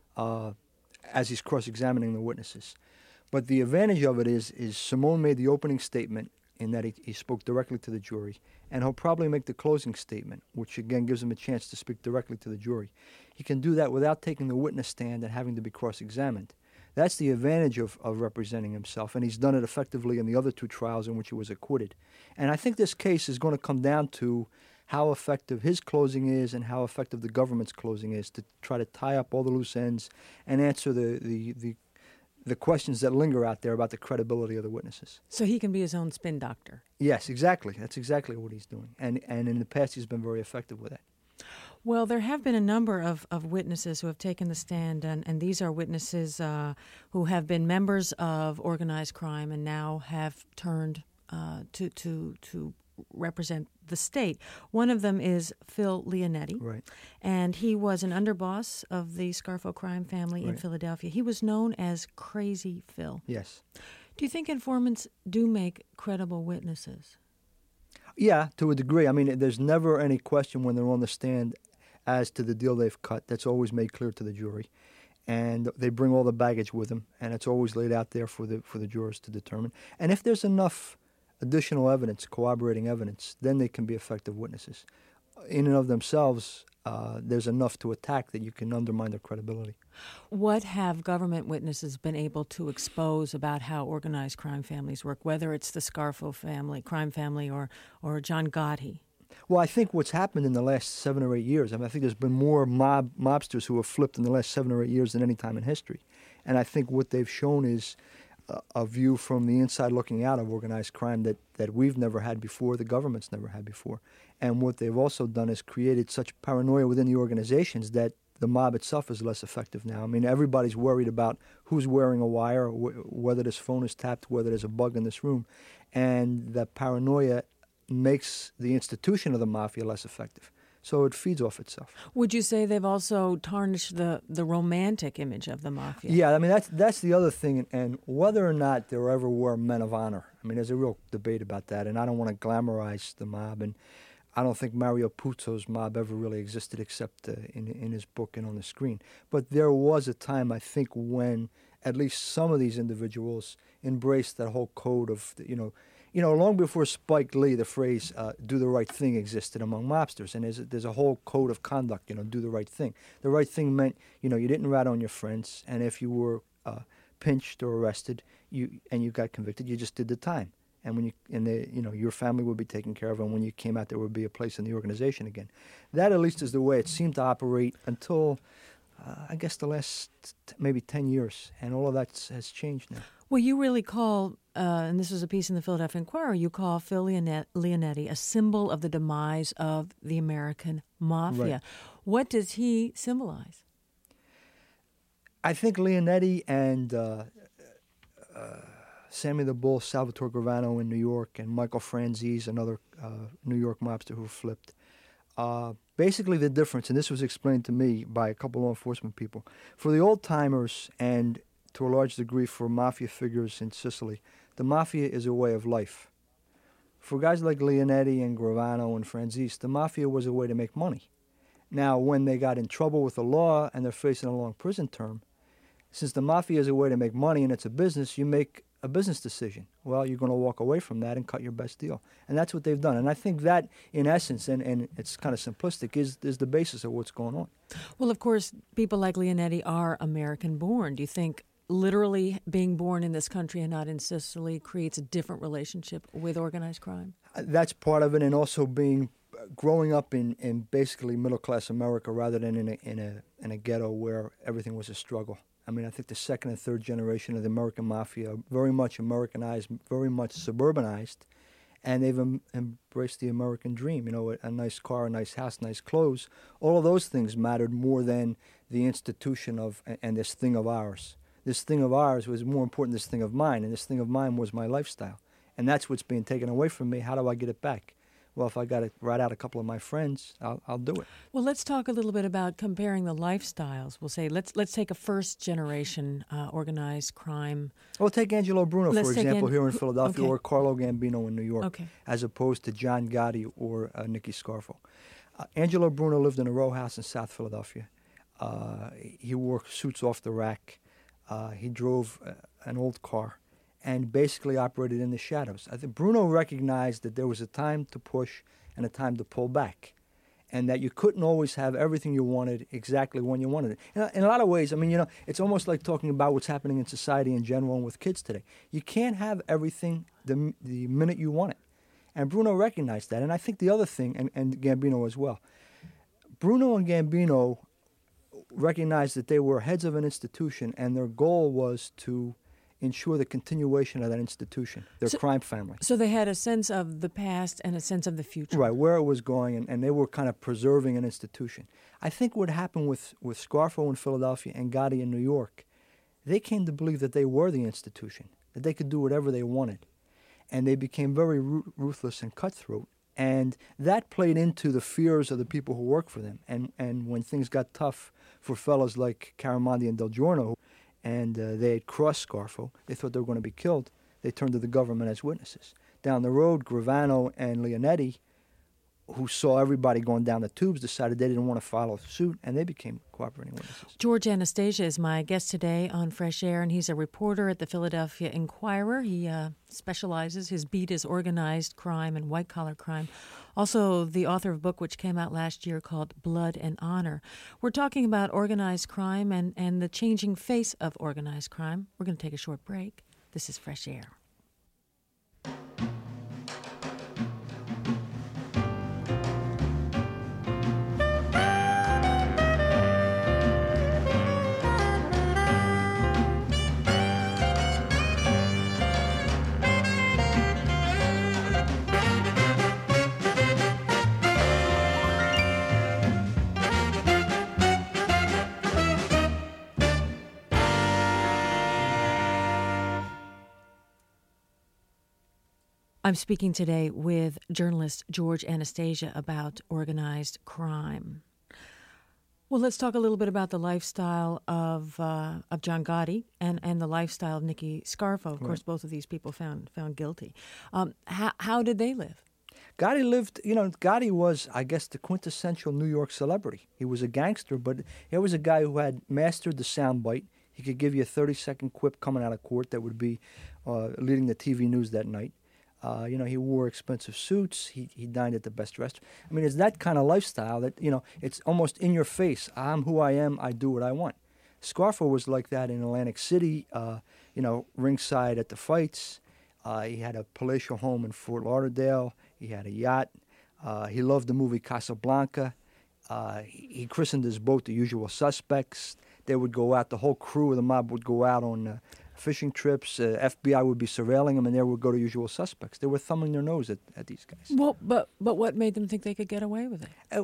S12: as he's cross-examining the witnesses. But the advantage of it is Simone made the opening statement in that he spoke directly to the jury, and he'll probably make the closing statement, which again gives him a chance to speak directly to the jury. He can do that without taking the witness stand and having to be cross-examined. That's the advantage of representing himself, and he's done it effectively in the other 2 trials in which he was acquitted. And I think this case is going to come down to how effective his closing is and how effective the government's closing is to try to tie up all the loose ends and answer the questions that linger out there about the credibility of the witnesses.
S1: So he can be his own spin doctor.
S12: Yes, exactly. That's exactly what he's doing. And in the past, he's been very effective with that.
S1: Well, there have been a number of witnesses who have taken the stand, and these are witnesses who have been members of organized crime and now have turned to represent the state. One of them is Phil Leonetti,
S12: right,
S1: and he was an underboss of the Scarfo crime family in Philadelphia. He was known as Crazy Phil.
S12: Yes.
S1: Do you think informants do make credible witnesses?
S12: Yeah, to a degree. I mean, there's never any question when they're on the stand as to the deal they've cut. That's always made clear to the jury. and they bring all the baggage with them, and it's always laid out there for the jurors to determine. And if there's enough additional evidence, corroborating evidence, then they can be effective witnesses. In and of themselves, there's enough to attack that you can undermine their credibility.
S1: What have government witnesses been able to expose about how organized crime families work, whether it's the Scarfo family, crime family, or John Gotti?
S12: Well, I think what's happened in the last 7 or 8 years, I think there's been more mobsters who have flipped in the last 7 or 8 years than any time in history. And I think what they've shown is a view from the inside looking out of organized crime that we've never had before, the government's never had before. And what they've also done is created such paranoia within the organizations that the mob itself is less effective now. I mean, everybody's worried about who's wearing a wire, or whether this phone is tapped, whether there's a bug in this room. And the paranoia makes the institution of the mafia less effective. So it feeds off itself.
S1: Would you say they've also tarnished the romantic image of the mafia?
S12: Yeah, I mean, that's the other thing. And whether or not there ever were men of honor, I mean, there's a real debate about that. And I don't want to glamorize the mob. And I don't think Mario Puzo's mob ever really existed except in his book and on the screen. But there was a time, I think, when at least some of these individuals embraced that whole code of, long before Spike Lee, the phrase "do the right thing" existed among mobsters, and there's a whole code of conduct. Do the right thing. The right thing meant you didn't rat on your friends, and if you were pinched or arrested, and you got convicted, you just did the time. And when your family would be taken care of, and when you came out, there would be a place in the organization again. That at least is the way it seemed to operate until I guess the last maybe 10 years, and all of that has changed now.
S1: Well, you really call, and this was a piece in the Philadelphia Inquirer, you call Phil Leonetti a symbol of the demise of the American mafia.
S12: Right.
S1: What does he symbolize?
S12: I think Leonetti and Sammy the Bull, Salvatore Gravano in New York, and Michael Franzese, another New York mobster who flipped. Basically the difference, and this was explained to me by a couple law enforcement people, for the old-timers and to a large degree for mafia figures in Sicily, the mafia is a way of life. For guys like Leonetti and Gravano and Franzese, the mafia was a way to make money. Now, when they got in trouble with the law and they're facing a long prison term, since the mafia is a way to make money and it's a business, you make a business decision. Well, you're going to walk away from that and cut your best deal. And that's what they've done. And I think that, in essence, and it's kind of simplistic, is the basis of what's going on.
S1: Well, of course, people like Leonetti are American-born. Do you think literally being born in this country and not in Sicily creates a different relationship with organized crime?
S12: That's part of it, and also growing up in basically middle-class America rather than in a ghetto where everything was a struggle. I mean, I think the second and third generation of the American mafia are very much Americanized, very much suburbanized, and they've embraced the American dream. A nice car, a nice house, nice clothes. All of those things mattered more than the institution of and this thing of ours. This thing of ours was more important than this thing of mine, and this thing of mine was my lifestyle. And that's what's being taken away from me. How do I get it back? Well, if I got to rat out a couple of my friends, I'll do it.
S1: Well, let's talk a little bit about comparing the lifestyles. We'll say let's take a first-generation organized crime.
S12: Well, take Angelo Bruno, for example, here in Philadelphia,
S1: okay,
S12: or Carlo Gambino in New York,
S1: okay,
S12: as opposed to John Gotti or Nicky Scarfo. Angelo Bruno lived in a row house in South Philadelphia. He wore suits off the rack. He drove an old car and basically operated in the shadows. I think Bruno recognized that there was a time to push and a time to pull back, and that you couldn't always have everything you wanted exactly when you wanted it. In a lot of ways, I mean, it's almost like talking about what's happening in society in general and with kids today. You can't have everything the minute you want it. And Bruno recognized that. And I think the other thing, and Gambino as well, Bruno and Gambino recognized that they were heads of an institution, and their goal was to ensure the continuation of that institution, their crime family.
S1: So they had a sense of the past and a sense of the future.
S12: Right, where it was going, and they were kind of preserving an institution. I think what happened with Scarfo in Philadelphia and Gotti in New York, they came to believe that they were the institution, that they could do whatever they wanted. And they became very ruthless and cutthroat. And that played into the fears of the people who worked for them. And when things got tough for fellows like Caramondi and Del Giorno, and they had crossed Scarfo, they thought they were going to be killed, they turned to the government as witnesses. Down the road, Gravano and Leonetti who saw everybody going down the tubes, decided they didn't want to follow suit, and they became cooperating witnesses.
S1: George Anastasia is my guest today on Fresh Air, and he's a reporter at the Philadelphia Inquirer. He specializes, his beat is organized crime and white-collar crime. Also, the author of a book which came out last year called Blood and Honor. We're talking about organized crime and the changing face of organized crime. We're going to take a short break. This is Fresh Air. I'm speaking today with journalist George Anastasia about organized crime. Well, let's talk a little bit about the lifestyle of John Gotti and the lifestyle of Nicky Scarfo. Of course, both of these people found guilty. How did they live?
S12: Gotti lived, Gotti was, I guess, the quintessential New York celebrity. He was a gangster, but he was a guy who had mastered the soundbite. He could give you a 30-second quip coming out of court that would be leading the TV news that night. He wore expensive suits. He dined at the best restaurant. I mean, it's that kind of lifestyle that, it's almost in your face. I'm who I am. I do what I want. Scarfo was like that in Atlantic City, ringside at the fights. He had a palatial home in Fort Lauderdale. He had a yacht. He loved the movie Casablanca. He christened his boat The Usual Suspects. They would go out, the whole crew of the mob would go out on fishing trips. FBI would be surveilling them, and they would go to Usual Suspects. They were thumbing their nose at these guys.
S1: Well, but what made them think they could get away with it?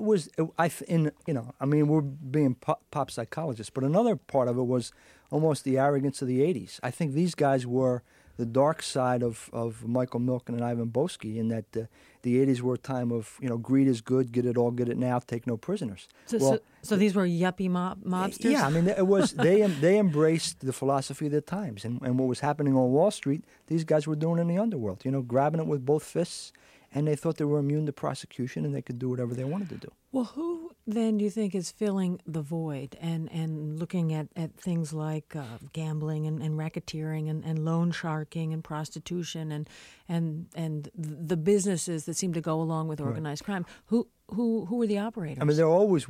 S12: We're being pop psychologists, but another part of it was almost the arrogance of the 80s. I think these guys were the dark side of Michael Milken and Ivan Boesky, in that the 80s were a time of, greed is good, get it all, get it now, take no prisoners.
S1: So these were yuppie mobsters?
S12: Yeah, I mean, it was they embraced the philosophy of their times, and what was happening on Wall Street, these guys were doing in the underworld, grabbing it with both fists, and they thought they were immune to prosecution and they could do whatever they wanted to do.
S1: Well, who then do you think is filling the void and looking at things like gambling and racketeering and loan sharking and prostitution and the businesses that seem to go along with organized crime? Who are the operators?
S12: I mean, they're always,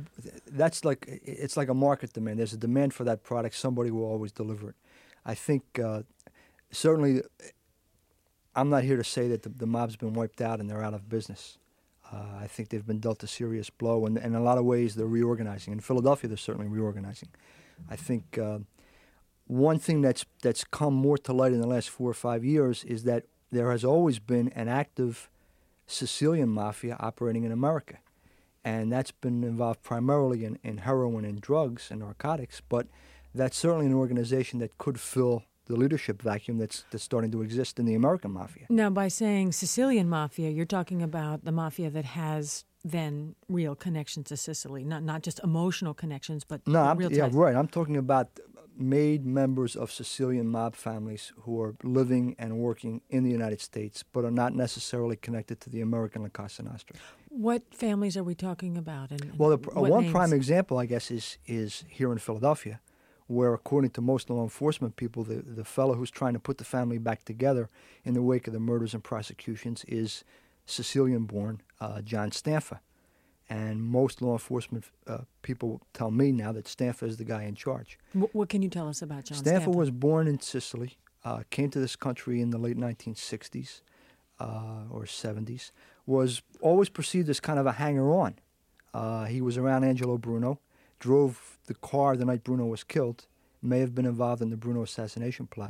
S12: it's like a market demand. There's a demand for that product. Somebody will always deliver it. I think certainly, I'm not here to say that the mob's been wiped out and they're out of business. I think they've been dealt a serious blow, and in a lot of ways they're reorganizing. In Philadelphia, they're certainly reorganizing. I think one thing that's come more to light in the last 4 or 5 years is that there has always been an active Sicilian mafia operating in America, and that's been involved primarily in heroin and drugs and narcotics, but that's certainly an organization that could fill the leadership vacuum that's starting to exist in the American mafia.
S1: Now, by saying Sicilian mafia, you're talking about the mafia that has then real connections to Sicily, not just emotional connections, but real ties.
S12: Right. I'm talking about made members of Sicilian mob families who are living and working in the United States, but are not necessarily connected to the American La Cosa Nostra.
S1: What families are we talking about?
S12: Well, one prime example, I guess, is here in Philadelphia, where, according to most law enforcement people, the fellow who's trying to put the family back together in the wake of the murders and prosecutions is Sicilian-born John Stanfa. And most law enforcement people tell me now that Stanfa is the guy in charge.
S1: What can you tell us about John
S12: Stanfa? Stanfa was born in Sicily, came to this country in the late 1960s or 70s, was always perceived as kind of a hanger-on. He was around Angelo Bruno, drove the car the night Bruno was killed, may have been involved in the Bruno assassination plot,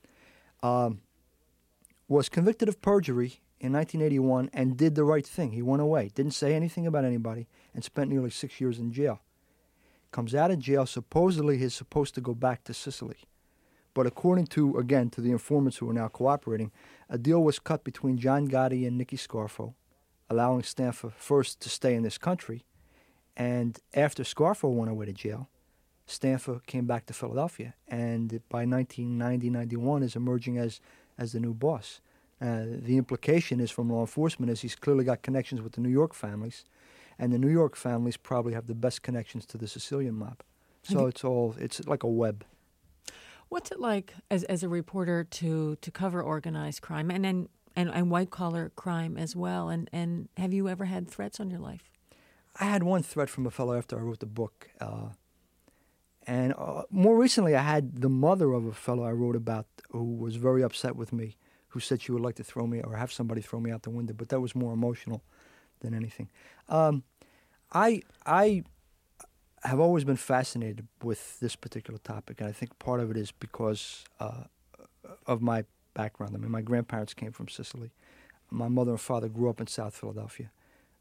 S12: was convicted of perjury in 1981 and did the right thing. He went away, didn't say anything about anybody, and spent nearly 6 years in jail. Comes out of jail, supposedly he's supposed to go back to Sicily. But according to the informants who are now cooperating, a deal was cut between John Gotti and Nicky Scarfo, allowing Stanfa first to stay in this country. And after Scarfo went away to jail, Stanfa came back to Philadelphia, and by 1990-91 is emerging as the new boss. The implication is from law enforcement is he's clearly got connections with the New York families, and the New York families probably have the best connections to the Sicilian mob. So it's like a web.
S1: What's it like as a reporter to cover organized crime and white collar crime as well? And have you ever had threats on your life?
S12: I had one threat from a fellow after I wrote the book. And more recently, I had the mother of a fellow I wrote about who was very upset with me, who said she would like to throw me or have somebody throw me out the window. But that was more emotional than anything. I have always been fascinated with this particular topic, and I think part of it is because of my background. I mean, my grandparents came from Sicily. My mother and father grew up in South Philadelphia.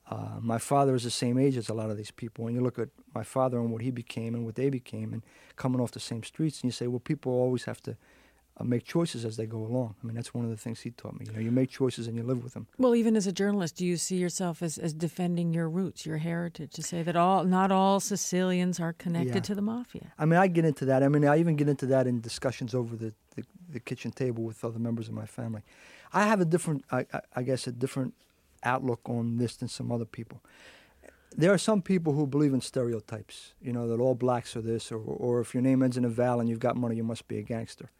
S12: My father is the same age as a lot of these people. When you look at my father and what he became and what they became and coming off the same streets, and you say, well, people always have to make choices as they go along. I mean, that's one of the things he taught me. You know, you make choices and you live with them.
S1: Well, even as a journalist, do you see yourself as defending your roots, your heritage, to say that not all Sicilians are connected to the mafia?
S12: I mean, I get into that. I mean, I even get into that in discussions over the kitchen table with other members of my family. I have a different, I guess, a different outlook on this than some other people. There are some people who believe in stereotypes, you know, that all blacks are this, or if your name ends in a vowel and you've got money, you must be a gangster.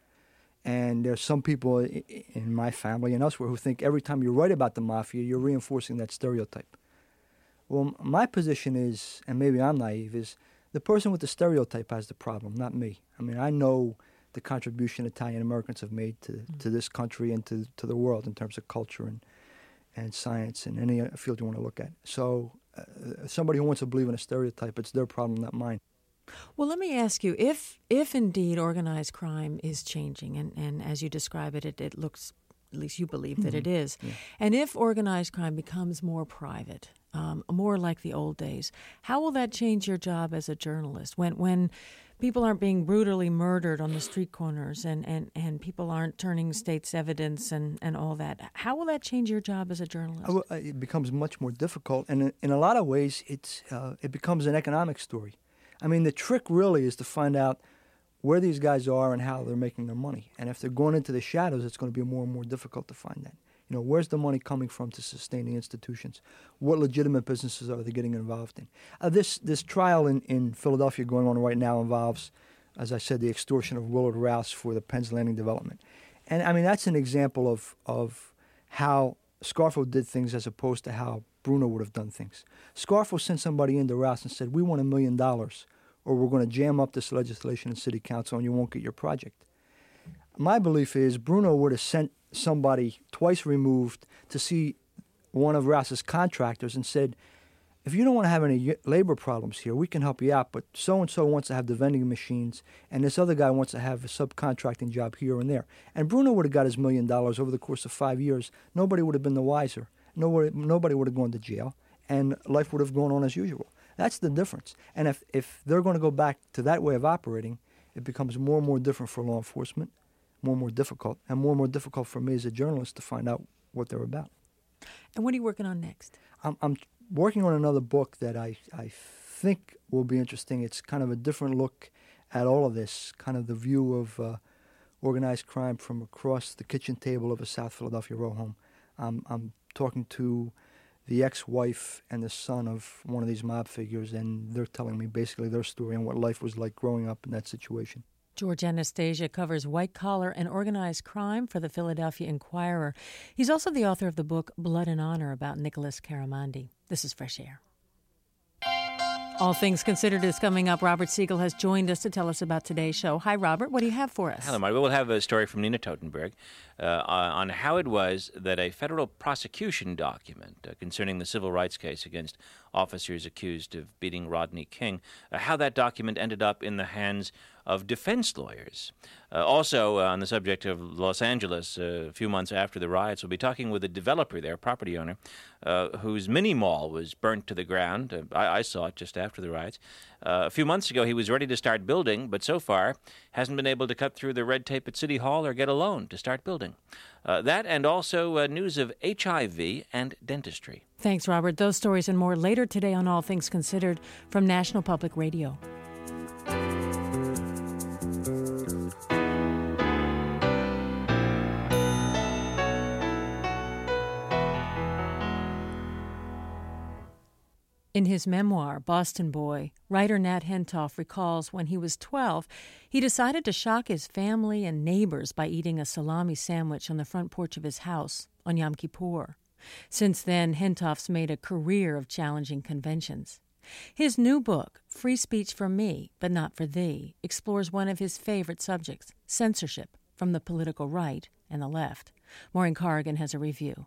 S12: And there's some people in my family and elsewhere who think every time you write about the mafia, you're reinforcing that stereotype. Well, my position is, and maybe I'm naive, is the person with the stereotype has the problem, not me. I mean, I know the contribution Italian Americans have made to this country and to the world in terms of culture and science and any field you want to look at. So somebody who wants to believe in a stereotype, it's their problem, not mine.
S1: Well, let me ask you, if indeed organized crime is changing, and as you describe it, it looks, at least you believe that it is, and if organized crime becomes more private, more like the old days, how will that change your job as a journalist? When people aren't being brutally murdered on the street corners and people aren't turning state's evidence and all that, how will that change your job as a journalist?
S12: It becomes much more difficult, and in a lot of ways, it becomes an economic story. I mean, the trick really is to find out where these guys are and how they're making their money. And if they're going into the shadows, it's going to be more and more difficult to find that. You know, where's the money coming from to sustain the institutions? What legitimate businesses are they getting involved in? This trial in Philadelphia going on right now involves, as I said, the extortion of Willard Rouse for the Penn's Landing development. And, I mean, that's an example of how Scarfo did things as opposed to how Bruno would have done things. Scarfo sent somebody into Rouse and said, we want $1 million or we're going to jam up this legislation in city council and you won't get your project. My belief is Bruno would have sent somebody twice removed to see one of Rouse's contractors and said, if you don't want to have any labor problems here, we can help you out, but so-and-so wants to have the vending machines, and this other guy wants to have a subcontracting job here and there. And Bruno would have got his $1 million over the course of 5 years. Nobody would have been the wiser. Nobody would have gone to jail, and life would have gone on as usual. That's the difference. And if they're going to go back to that way of operating, it becomes more and more different for law enforcement, more and more difficult, and more difficult for me as a journalist to find out what they're about.
S1: And what are you working on next?
S12: I'm working on another book that I think will be interesting. It's kind of a different look at all of this, kind of the view of organized crime from across the kitchen table of a South Philadelphia row home. I'm talking to the ex-wife and the son of one of these mob figures, and they're telling me basically their story and what life was like growing up in that situation.
S1: George Anastasia covers white-collar and organized crime for the Philadelphia Inquirer. He's also the author of the book Blood and Honor about Nicholas Caramandi. This is Fresh Air. All Things Considered is coming up. Robert Siegel has joined us to tell us about today's show. Hi, Robert. What do you have for us?
S13: Hello, Marty. We'll have a story from Nina Totenberg on how it was that a federal prosecution document concerning the civil rights case against officers accused of beating Rodney King, how that document ended up in the hands of defense lawyers. Also, on the subject of Los Angeles, a few months after the riots, we'll be talking with a developer there, property owner, whose mini mall was burnt to the ground. I saw it just after the riots. A few months ago, he was ready to start building, but so far hasn't been able to cut through the red tape at City Hall or get a loan to start building. That and also news of HIV and dentistry.
S1: Thanks, Robert. Those stories and more later today on All Things Considered from National Public Radio. In his memoir, Boston Boy, writer Nat Hentoff recalls when he was 12, he decided to shock his family and neighbors by eating a salami sandwich on the front porch of his house on Yom Kippur. Since then, Hentoff's made a career of challenging conventions. His new book, Free Speech for Me, But Not for Thee, explores one of his favorite subjects, censorship from the political right and the left. Maureen Corrigan has a review.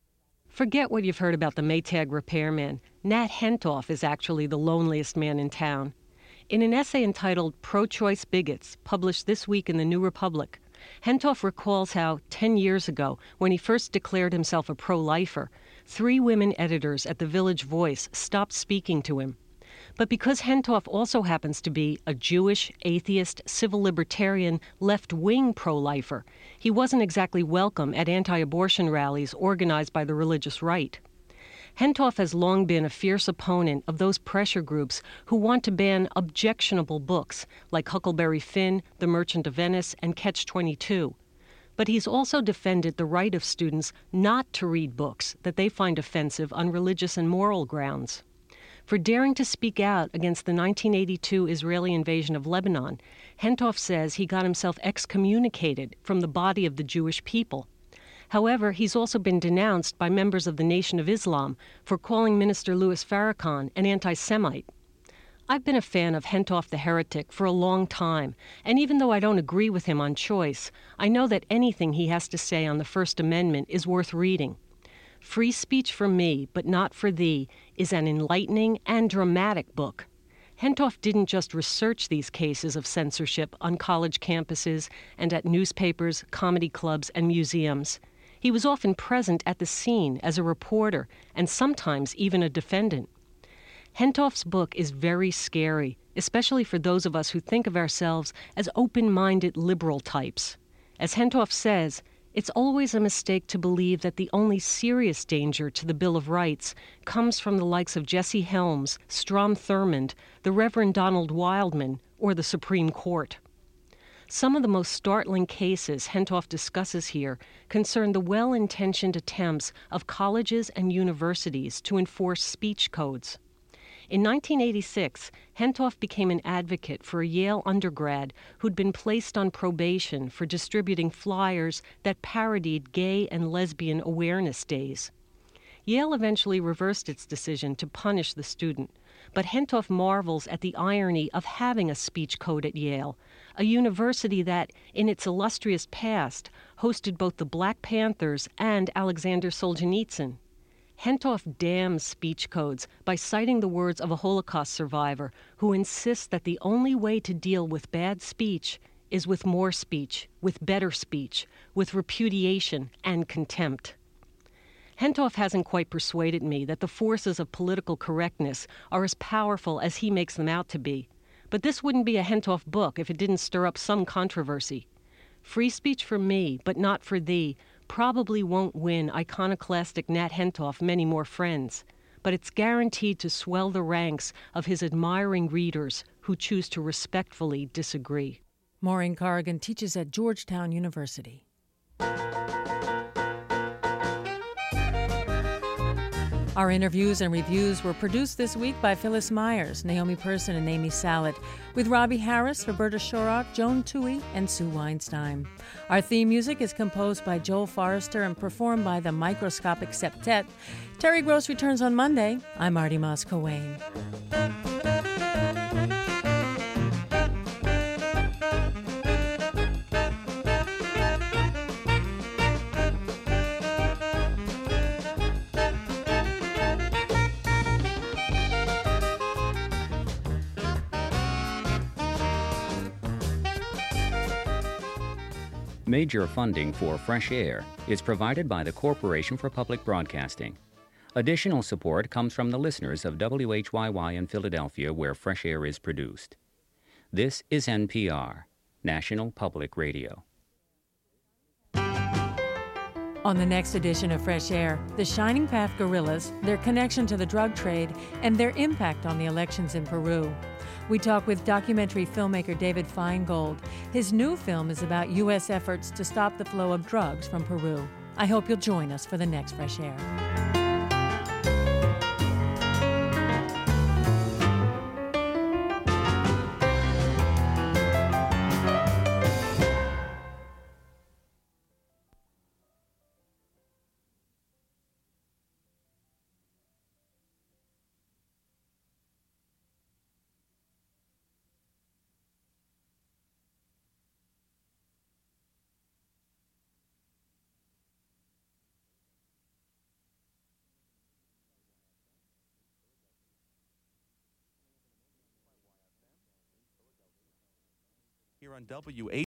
S14: Forget what you've heard about the Maytag repairman. Nat Hentoff is actually the loneliest man in town. In an essay entitled Pro-Choice Bigots, published this week in the New Republic, Hentoff recalls how, 10 years ago, when he first declared himself a pro-lifer, 3 women editors at the Village Voice stopped speaking to him. But because Hentoff also happens to be a Jewish, atheist, civil libertarian, left-wing pro-lifer, he wasn't exactly welcome at anti-abortion rallies organized by the religious right. Hentoff has long been a fierce opponent of those pressure groups who want to ban objectionable books like Huckleberry Finn, The Merchant of Venice, and Catch-22. But he's also defended the right of students not to read books that they find offensive on religious and moral grounds. For daring to speak out against the 1982 Israeli invasion of Lebanon, Hentoff says he got himself excommunicated from the body of the Jewish people. However, he's also been denounced by members of the Nation of Islam for calling Minister Louis Farrakhan an anti-Semite. I've been a fan of Hentoff the Heretic for a long time, and even though I don't agree with him on choice, I know that anything he has to say on the First Amendment is worth reading. Free Speech for Me, But Not for Thee is an enlightening and dramatic book. Hentoff didn't just research these cases of censorship on college campuses and at newspapers, comedy clubs, and museums. He was often present at the scene as a reporter and sometimes even a defendant. Hentoff's book is very scary, especially for those of us who think of ourselves as open-minded liberal types. As Hentoff says, it's always a mistake to believe that the only serious danger to the Bill of Rights comes from the likes of Jesse Helms, Strom Thurmond, the Reverend Donald Wildman, or the Supreme Court. Some of the most startling cases Hentoff discusses here concern the well-intentioned attempts of colleges and universities to enforce speech codes. In 1986, Hentoff became an advocate for a Yale undergrad who'd been placed on probation for distributing flyers that parodied gay and lesbian awareness days. Yale eventually reversed its decision to punish the student, but Hentoff marvels at the irony of having a speech code at Yale, a university that, in its illustrious past, hosted both the Black Panthers and Alexander Solzhenitsyn. Hentoff damns speech codes by citing the words of a Holocaust survivor who insists that the only way to deal with bad speech is with more speech, with better speech, with repudiation and contempt. Hentoff hasn't quite persuaded me that the forces of political correctness are as powerful as he makes them out to be. But this wouldn't be a Hentoff book if it didn't stir up some controversy. Free Speech for Me, But Not for Thee probably won't win iconoclastic Nat Hentoff many more friends, but it's guaranteed to swell the ranks of his admiring readers who choose to respectfully disagree.
S1: Maureen Corrigan teaches at Georgetown University. Our interviews and reviews were produced this week by Phyllis Myers, Naomi Person, and Amy Sallet, with Robbie Harris, Roberta Shorrock, Joan Toohey, and Sue Weinstein. Our theme music is composed by Joel Forrester and performed by the Microscopic Septet. Terry Gross returns on Monday. I'm Marty Moss-Coane.
S7: Major funding for Fresh Air is provided by the Corporation for Public Broadcasting. Additional support comes from the listeners of WHYY in Philadelphia, where Fresh Air is produced. This is NPR, National Public Radio.
S1: On the next edition of Fresh Air, the Shining Path Guerrillas, their connection to the drug trade, and their impact on the elections in Peru. We talk with documentary filmmaker David Feingold. His new film is about U.S. efforts to stop the flow of drugs from Peru. I hope you'll join us for the next Fresh Air.
S15: here on WH.